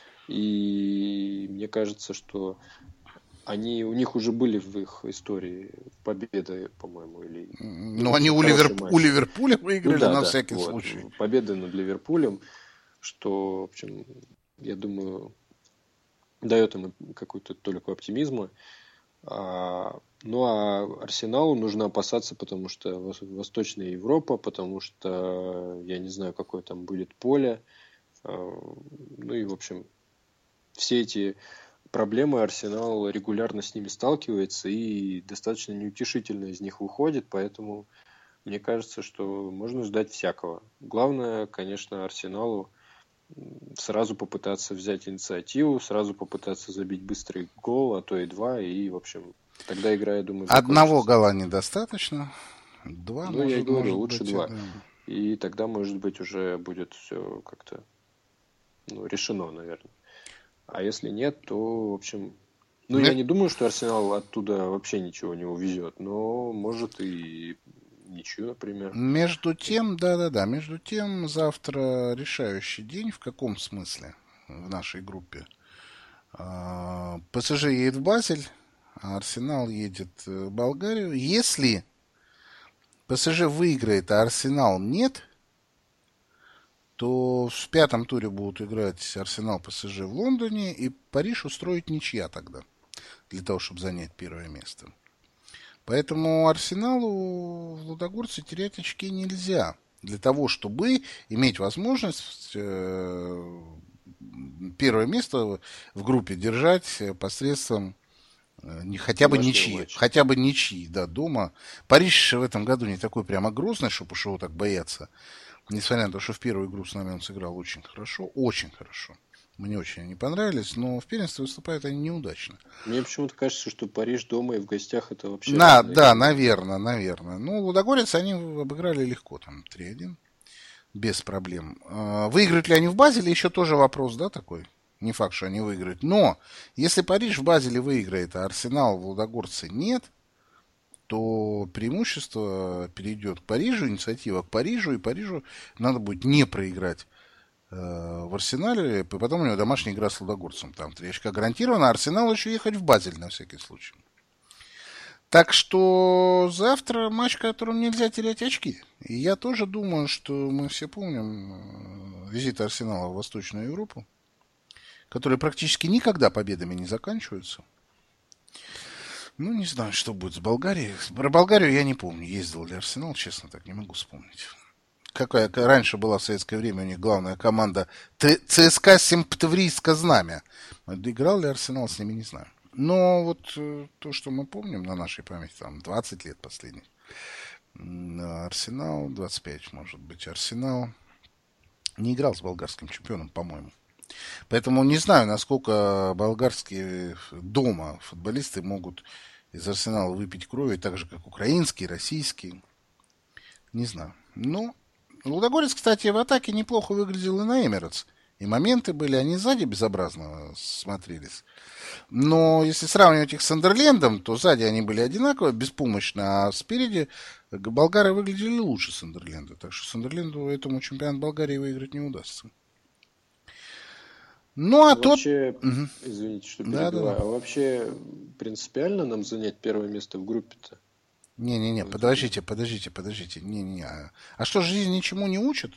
И мне кажется, что они, у них уже были в их истории победы, по-моему, или... Ну, они у, Ливерп... у Ливерпуля выиграли, ну, да, на да, всякий вот, случай. Победы над Ливерпулем, что, в общем, я думаю, дает им какую-то толику оптимизма. А, ну, а Арсеналу нужно опасаться, потому что Восточная Европа, потому что я не знаю, какое там будет поле. А, ну и, в общем, все эти проблемы Арсенал регулярно с ними сталкивается и достаточно неутешительно из них выходит, поэтому мне кажется, что можно ждать всякого. Главное, конечно, Арсеналу сразу попытаться взять инициативу, сразу попытаться забить быстрый гол, а то и два, и, в общем, тогда игра, я думаю, закончится. Одного гола недостаточно, два, ну, может, я и говорю, может лучше быть, два. Да. И тогда, может быть, уже будет все как-то ну, решено, наверное. А если нет, то, в общем... Ну, Нет. я не думаю, что Арсенал оттуда вообще ничего не увезет, но, может, и ничего, например. Между тем, да-да-да, между тем, завтра решающий день. В каком смысле в нашей группе? ПСЖ едет в Базель, а Арсенал едет в Болгарию. Если ПСЖ выиграет, а Арсенал нет, то в пятом туре будут играть Арсенал-ПСЖ в Лондоне, и Париж устроит ничья тогда, для того, чтобы занять первое место. Поэтому Арсеналу в Лудогорце терять очки нельзя. Для того, чтобы иметь возможность э, первое место в группе держать посредством э, не, хотя бы ничьи. Хотя бы ничьи, да, дома. Париж в этом году не такой прямо грозный, чтобы уж его так бояться. Несмотря на то, что в первую игру с нами он сыграл очень хорошо. Очень хорошо. Мне очень они понравились, но в первенстве выступают они неудачно. Мне почему-то кажется, что Париж дома и в гостях это вообще... Да, да, наверное, наверное. Ну, Лудогорец они обыграли легко, там, три один, без проблем. Выиграют ли они в Базеле, еще тоже вопрос, да, такой? Не факт, что они выиграют. Но, если Париж в Базеле выиграет, а Арсенал в Лудогорце нет, то преимущество перейдет к Парижу, инициатива к Парижу, и Парижу надо будет не проиграть в Арсенале, и потом у него домашняя игра с Лудогорцем. Там три очка гарантирована, а Арсеналу еще ехать в Базель на всякий случай. Так что завтра матч, в котором нельзя терять очки. И я тоже думаю, что мы все помним визит Арсенала в Восточную Европу, которые практически никогда победами не заканчиваются. Ну, не знаю, что будет с Болгарией. Про Болгарию я не помню. Ездил ли Арсенал, честно, так не могу вспомнить. Какая раньше была в советское время у них главная команда ЦСКА Симптеврийское знамя. Играл ли Арсенал с ними, не знаю. Но вот то, что мы помним на нашей памяти, там двадцать лет последних. Арсенал, двадцать пять, может быть, Арсенал не играл с болгарским чемпионом, по-моему. Поэтому не знаю, насколько болгарские дома футболисты могут из Арсенала выпить крови, так же, как украинские, российские. Не знаю. Но Лудогорец, кстати, в атаке неплохо выглядел и на Эмиратс. И моменты были, они сзади безобразно смотрелись. Но если сравнивать их с Сандерлендом, то сзади они были одинаково, беспомощно, а спереди болгары выглядели лучше Сандерленда. Так что Сандерленду этому чемпионат Болгарии выиграть не удастся. Ну, а, а тот... Вообще, угу. Извините, что перебиваю, да, да. А вообще принципиально нам занять первое место в группе-то? Не-не-не, подождите, подождите, подождите. Не-не-не. А что, жизнь ничему не учит?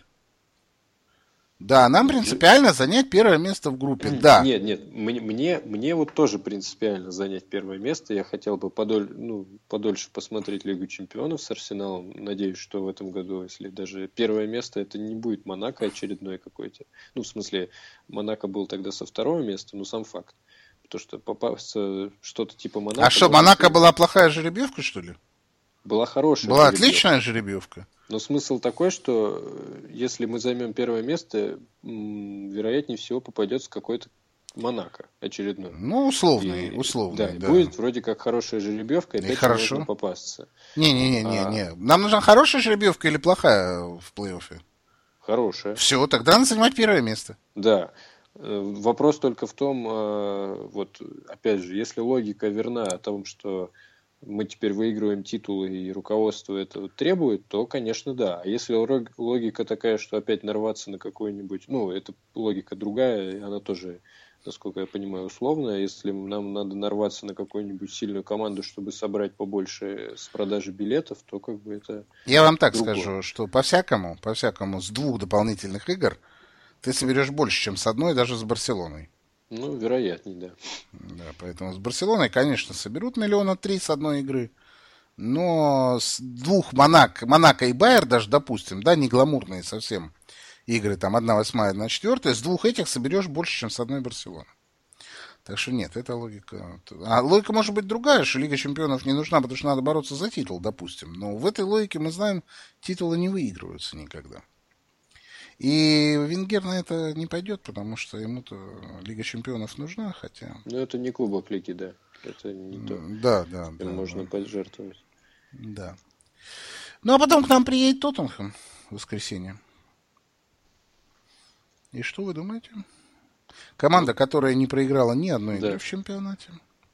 Да, нам принципиально занять первое место в группе, да. Нет, нет, мне, мне, мне вот тоже принципиально занять первое место. Я хотел бы подоль, ну, подольше посмотреть Лигу Чемпионов с Арсеналом. Надеюсь, что в этом году, если даже первое место, это не будет Монако очередной какой-то. Ну, в смысле, Монако был тогда со второго места, но сам факт. Потому что попасться что-то типа Монако... А что, Монако была плохая жеребьевка, что ли? Была хорошая Была жеребьевка. Отличная жеребьевка. Но смысл такой, что если мы займем первое место, вероятнее всего попадется какой-то Монако очередной. Ну, условный, и, условный. Да, да, будет вроде как хорошая жеребьевка, и опять хорошо. можно попасться. Не-не-не, а... не. Нам нужна хорошая жеребьевка или плохая в плей-оффе? Хорошая. Все, тогда надо занимать первое место. Да. Вопрос только в том, вот опять же, если логика верна о том, что мы теперь выигрываем титулы и руководство это требует, то, конечно, да. А если логика такая, что опять нарваться на какой-нибудь... Ну, это логика другая, она тоже, насколько я понимаю, условная. Если нам надо нарваться на какую-нибудь сильную команду, чтобы собрать побольше с продажи билетов, то как бы это... Я вам так другое. скажу, что по-всякому, по-всякому с двух дополнительных игр ты соберешь больше, чем с одной, даже с Барселоной. Ну, вероятней, да. Да, поэтому с Барселоной, конечно, соберут миллиона три с одной игры. Но с двух Монако, Монако и Байер даже, допустим, да, не гламурные совсем игры, там одна восьмая, одна четвертая, с двух этих соберешь больше, чем с одной Барселоны. Так что нет, это логика. А логика может быть другая, что Лига Чемпионов не нужна, потому что надо бороться за титул, допустим. Но в этой логике мы знаем, титулы не выигрываются никогда. И Венгер на это не пойдет, потому что ему-то Лига Чемпионов нужна, хотя... Ну, это не Кубок Лиги, да. Это не то. Да, да, да. Можно да. пожертвовать. Да. Ну, а потом к нам приедет Тоттенхэм в воскресенье. И что вы думаете? Команда, ну, которая не проиграла ни одной игры да. в чемпионате.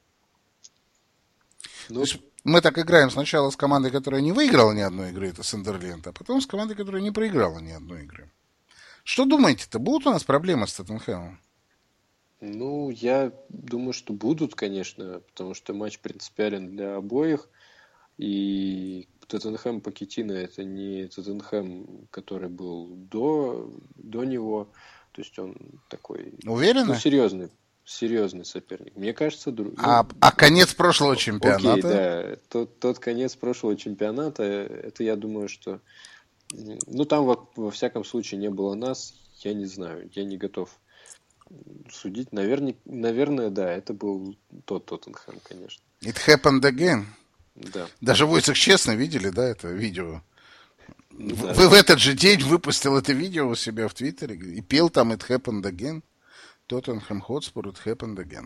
Ну, то есть мы так играем сначала с командой, которая не выиграла ни одной игры, это Сандерленд, а потом с командой, которая не проиграла ни одной игры. Что думаете-то? Будут у нас проблемы с Тоттенхэмом? Ну, я думаю, что будут, конечно, потому что матч принципиален для обоих. И Тоттенхэм Покеттино это не Тоттенхэм, который был до, до него. То есть он такой... Уверены? Ну, серьезный, серьезный соперник. Мне кажется... Друг... А, ну, а конец прошлого чемпионата? Окей, да. Тот, тот конец прошлого чемпионата, это я думаю, что... Ну, там во, во всяком случае не было нас. Я не знаю, я не готов судить. Наверное, наверное, да, это был тот Тоттенхэм, конечно. It happened again. Да. Даже Войцех честно видели, да, это видео? Да. Вы в этот же день выпустил это видео у себя в Твиттере и пел там It happened again. Тоттенхэм Хотспур, It happened again.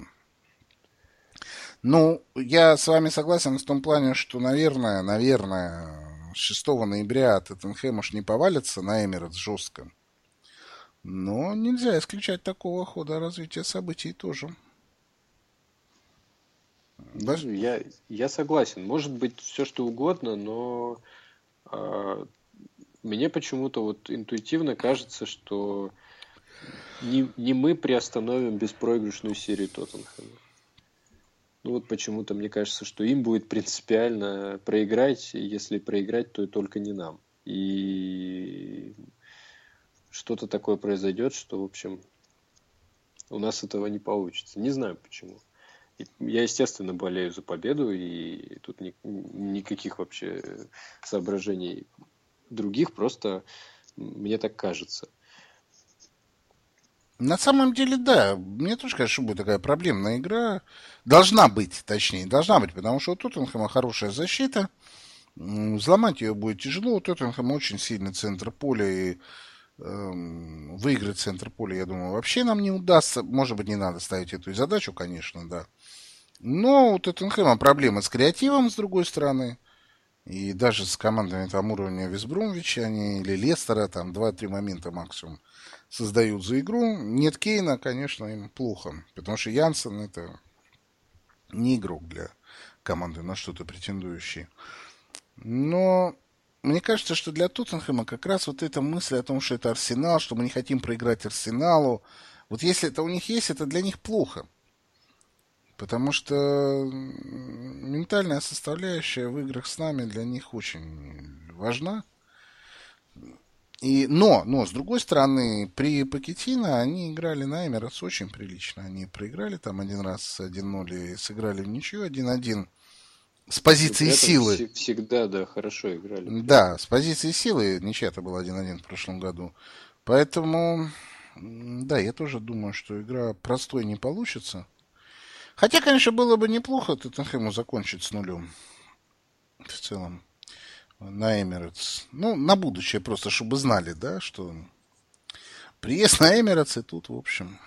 Ну, я с вами согласен в том плане, что, наверное, наверное, шестого ноября Тоттенхэм уж не повалится на Эмиратс жестко. Но нельзя исключать такого хода развития событий тоже. Да? Я, я согласен. Может быть, все что угодно, но э, мне почему-то вот интуитивно кажется, что не, не мы приостановим беспроигрышную серию Тоттенхэма. Ну вот почему-то мне кажется, что им будет принципиально проиграть, если проиграть, то только не нам. И что-то такое произойдет, что, в общем, у нас этого не получится. Не знаю почему. Я, естественно, болею за победу, и тут ни, никаких вообще соображений других, просто мне так кажется. На самом деле, да. Мне тоже кажется, что будет такая проблемная игра. Должна быть, точнее, должна быть, потому что у Тоттенхэма хорошая защита. Взломать ее будет тяжело. У Тоттенхэма очень сильный центр поля, и эм, выиграть центр поля, я думаю, вообще нам не удастся. Может быть, не надо ставить эту задачу, конечно, да. Но у Тоттенхэма проблемы с креативом, с другой стороны. И даже с командами там уровня Вестбромвича они, или Лестера, там два-три момента максимум создают за игру. Нет Кейна, конечно, им плохо. Потому что Янсен это не игрок для команды на что-то претендующий. Но мне кажется, что для Тоттенхэма как раз вот эта мысль о том, что это Арсенал, что мы не хотим проиграть Арсеналу. Вот если это у них есть, это для них плохо. Потому что ментальная составляющая в играх с нами для них очень важна. И, но, но, с другой стороны, при Покеттино они играли на Эмиратс очень прилично. Они проиграли там один раз один ноль и сыграли в ничью один-один. С позиции силы. Всегда, да, хорошо играли. Да, с позиции силы ничья-то была один-один в прошлом году. Поэтому, да, я тоже думаю, что игра простой не получится. Хотя, конечно, было бы неплохо Тоттенхэму закончить с нулем. В целом. На Эмиратс. Ну, на будущее просто, чтобы знали, да, что приезд на Эмиратс, и тут, в общем,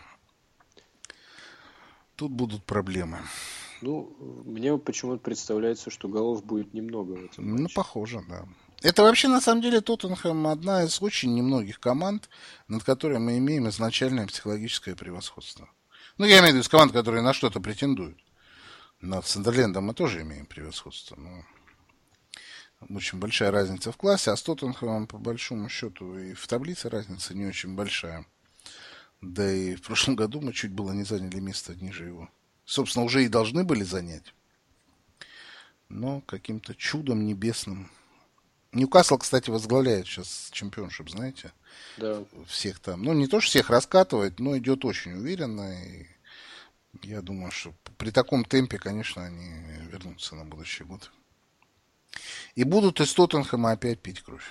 тут будут проблемы. Ну, мне почему-то представляется, что голов будет немного в этом матче. Ну, похоже, да. Это вообще, на самом деле, Тоттенхэм одна из очень немногих команд, над которой мы имеем изначальное психологическое превосходство. Ну, я имею в виду из команд, которые на что-то претендуют. Над Сандерлендом мы тоже имеем превосходство, но очень большая разница в классе, а с Тоттенхэмом, по большому счету, и в таблице разница не очень большая. Да и в прошлом году мы чуть было не заняли место ниже его. Собственно, уже и должны были занять. Но каким-то чудом небесным. Ньюкасл, кстати, возглавляет сейчас чемпионшип, знаете? Да. Всех там. Ну, не то, что всех раскатывает, но идет очень уверенно. И я думаю, что при таком темпе, конечно, они вернутся на будущий год. И будут из Тоттенхэма опять пить кровь.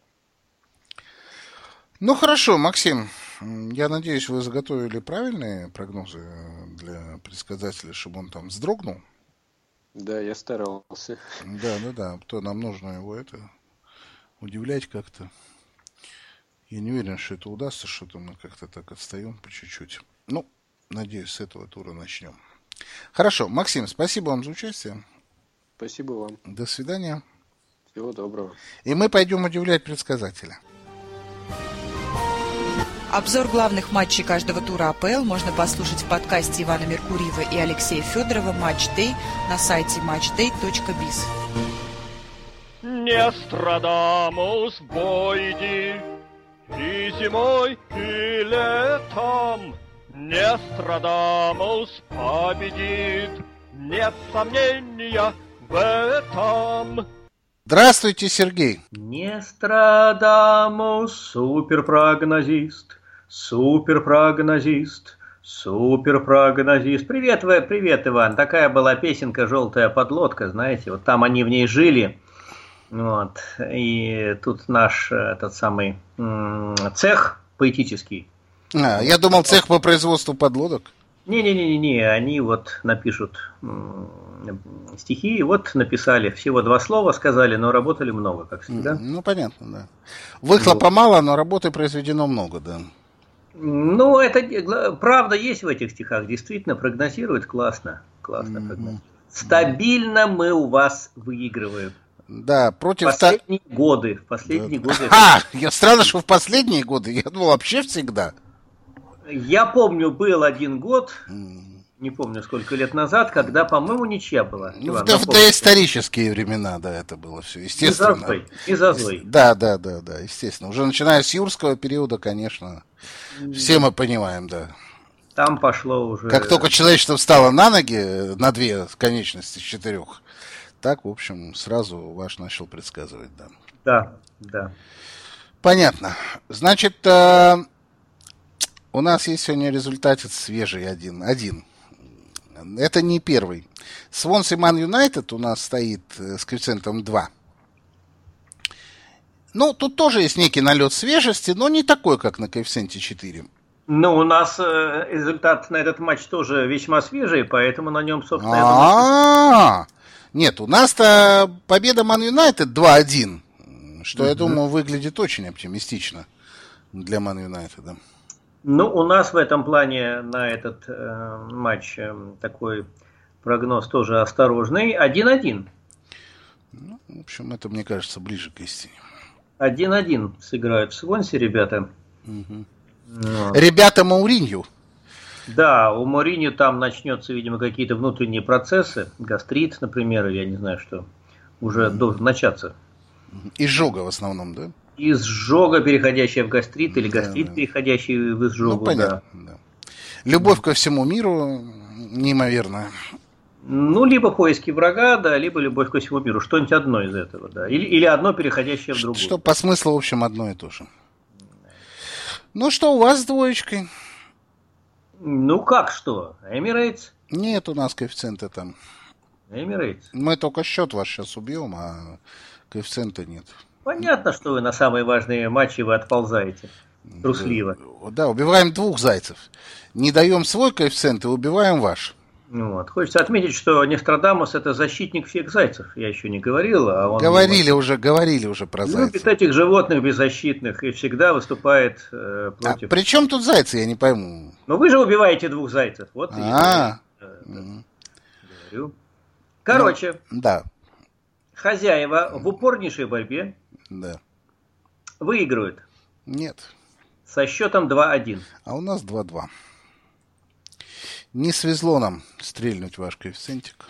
Ну, хорошо, Максим. Я надеюсь, вы заготовили правильные прогнозы для предсказателя, чтобы он там вздрогнул. Да, я старался. Да, да, да. То нам нужно его это удивлять как-то. Я не уверен, что это удастся, что-то мы как-то так отстаем по чуть-чуть. Ну, надеюсь, с этого тура начнем. Хорошо, Максим, спасибо вам за участие. Спасибо вам. До свидания. Всего доброго. И мы пойдем удивлять предсказателя. Обзор главных матчей каждого тура АПЛ можно послушать в подкасте Ивана Меркурьева и Алексея Федорова «Матч Дэй» на сайте матчдэй точка биз. Не Нострадамус войди и зимой, и летом. Не Нострадамус победит, нет сомнения в этом. Здравствуйте, Сергей. Нострадамус, суперпрогнозист, суперпрогнозист, суперпрогнозист. Привет, вы, привет, Иван. Такая была песенка «Желтая подлодка», знаете, вот там они в ней жили. Вот. И тут наш этот самый м- цех поэтический. А, я думал, цех по производству подлодок. Не-не-не-не, они вот напишут м- стихи, и вот написали, всего два слова сказали, но работали много, как всегда. Ну, понятно, да. Выхлопа вот. Мало, но работы произведено много, да. Ну, это правда есть в этих стихах, действительно прогнозируют классно, классно mm-hmm. прогнозируют. Стабильно мы у вас выигрываем. Да, против... Последние та... годы, в последние да. годы. А, я странно, что в последние годы, я думал, вообще всегда. Я помню, был один год, не помню, сколько лет назад, когда, по-моему, ничья была. Ну, Иван, в доисторические времена, да, это было все, естественно. И за злой, и за злой. Да, да, да, да, естественно. Уже начиная с юрского периода, конечно, все мы понимаем, да. Там пошло уже... Как только человечество встало на ноги, на две конечности из четырех, так, в общем, сразу ваш начал предсказывать, да. Да, да. Понятно. Значит, э, у нас есть сегодня результатец свежий один. один. Это не первый. Свонси Ман Юнайтед у нас стоит с коэффициентом два. Ну, тут тоже есть некий налет свежести, но не такой, как на коэффициенте четыре. Ну, у нас э, результат на этот матч тоже весьма свежий, поэтому на нем, собственно, я думаю... Нет, у нас-то победа Ман Юнайтед два один, что, я думаю, выглядит очень оптимистично для Ман Юнайтеда. Ну, у нас в этом плане на этот э, матч э, такой прогноз тоже осторожный. один один. Ну, в общем, это, мне кажется, ближе к истине. один один сыграют в Свонси, ребята. Угу. Вот. Ребята Мауринью. Да, у Мауринью там начнется, видимо, какие-то внутренние процессы. Гастрит, например, я не знаю, что уже угу. должен начаться. Изжога в основном, да? Изжога, переходящая в гастрит, или гастрит, да, переходящий в изжогу. Ну, понятно, да. Да. Любовь да. ко всему миру неимоверная. Ну, либо поиски врага, да, либо любовь ко всему миру. Что-нибудь одно из этого, да. Или, или одно, переходящее в другое. Что по смыслу, в общем, одно и то же. Ну, что у вас с двоечкой? Ну, как что? Эмирейтс? Нет, у нас коэффициенты там. Эмирейтс. Мы только счет ваш сейчас убьем, а коэффициента нет. Понятно, что вы на самые важные матчи вы отползаете. Трусливо. Да, да, убиваем двух зайцев. Не даем свой коэффициент и убиваем ваш. Вот. Хочется отметить, что Нострадамус — это защитник всех зайцев. Я еще не говорил, а он... Говорили уже, говорили уже про зайцев. Любит этих животных беззащитных и всегда выступает э, против... А при чем тут зайцы, я не пойму. Ну вы же убиваете двух зайцев. Вот и я говорю. Короче. Ну, да. Хозяева в упорнейшей борьбе да. выигрывают. Нет. Со счетом два один. А у нас два два. Не свезло нам стрельнуть ваш коэффициентик.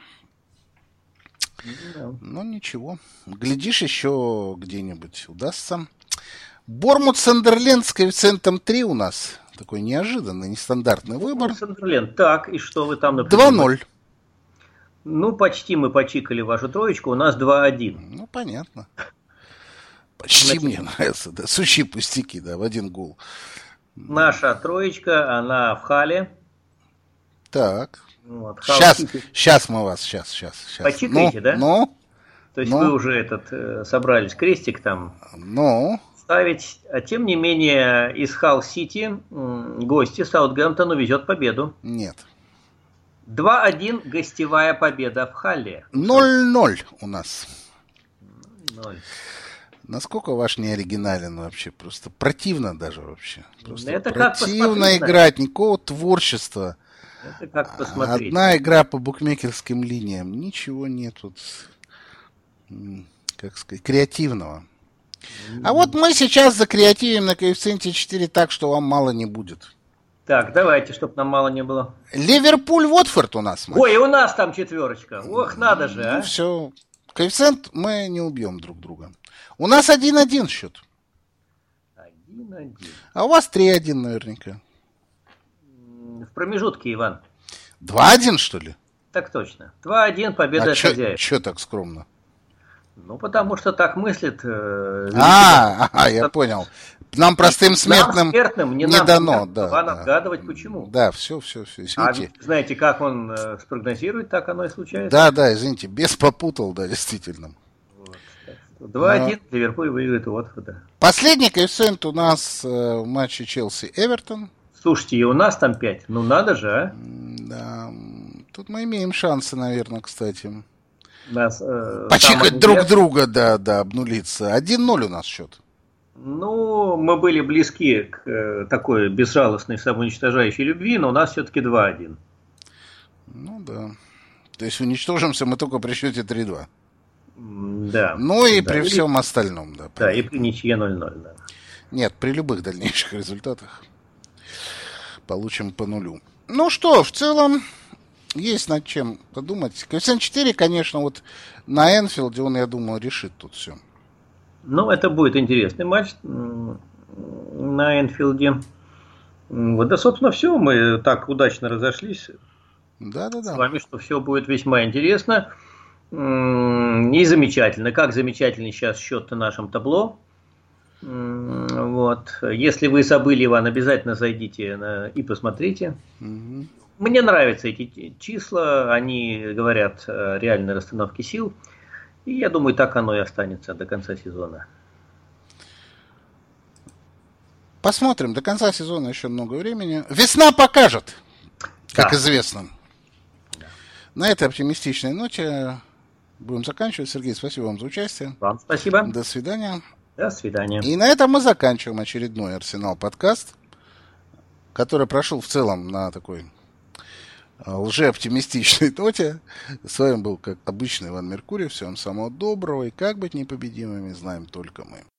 Да. Но ничего. Глядишь, еще где-нибудь удастся. Бормут Сандерленд с коэффициентом три у нас. Такой неожиданный, нестандартный выбор. Сандерленд. Так, и что вы там например? два ноль. Ну, почти мы почикали вашу троечку. У нас два один. Ну, понятно. Почти Значит, мне нравится. Да. Сущие пустяки, да, в один гол. Наша троечка, она в хале. Так. Вот, сейчас, сейчас мы вас, сейчас, сейчас. сейчас. Почикаете, ну, да? Ну, То есть ну, вы уже этот э, собрались крестик там ну, ставить. А тем не менее, из Халл-Сити э, гости Саутгемптону везет победу. Нет. два один гостевая победа в Халле. ноль ноль у нас. ноль. Насколько ваш не оригинален вообще? Просто противно даже вообще. Просто Это противно играть, никакого творчества. Это как посмотреть. Одна игра по букмекерским линиям. Ничего нет тут, как сказать, креативного. Mm-hmm. А вот мы сейчас закреативим на коэффициенте четыре так, что вам мало не будет. Так, давайте, чтобы нам мало не было. Ливерпуль-Уотфорд у нас. Матч. Ой, и у нас там четверочка. Ох, надо же, ну, а. все. Коэффициент мы не убьем друг друга. У нас один один счет. один один. А у вас три один наверняка. В промежутке, Иван. два один, что ли? Так точно. два один, победа а хозяев. Что так скромно? Ну, потому что так мыслит... Э, а, а, я понял. Нам, простым смертным, нам, смертным не, не нам, дано. Нам, да, Иван да. отгадывать, почему. Да, все, все, все. Извините. А знаете, как он э, спрогнозирует, так оно и случается. Да, да, извините, без попутал, да, действительно. Вот. два один, Но... Ливерпуль выиграет у Уотфорда. Последний коэффициент у нас э, в матче Челси-Эвертон. Слушайте, и у нас там пять. Ну, надо же, а? Да. Тут мы имеем шансы, наверное, кстати. Нас, э, Почикать друг лет. друга, да, да, обнулиться. один ноль у нас счет. Ну, мы были близки к э, такой безжалостной самоуничтожающей любви, но у нас все-таки два один. Ну, да. То есть уничтожимся мы только при счете три два. Да. Ну и да. при Или... всем остальном, да. Да, и при ничье ноль ноль, да. Нет, при любых дальнейших результатах получим по нулю. Ну что, в целом, есть над чем подумать. Коэффициент четыре, конечно, вот на Энфилде он, я думаю, решит тут все. Ну, это будет интересный матч на Энфилде. Вот, да, собственно, все. Мы так удачно разошлись Да, да, да. с вами, что все будет весьма интересно и замечательно. Как замечательный сейчас счет на нашем табло. Вот. Если вы забыли, Иван, обязательно зайдите на... и посмотрите. Угу. Мне нравятся эти числа, они говорят о реальной расстановке сил. И я думаю, так оно и останется до конца сезона. Посмотрим. До конца сезона еще много времени. Весна покажет, как Да. известно. Да. На этой оптимистичной ноте будем заканчивать. Сергей, спасибо вам за участие. Вам спасибо. До свидания. До свидания. И на этом мы заканчиваем очередной Арсенал подкаст, который прошел в целом на такой лжеоптимистичной ноте. С вами был, как обычно, Иван Меркурьев. Всем самого доброго. И как быть непобедимыми, знаем только мы.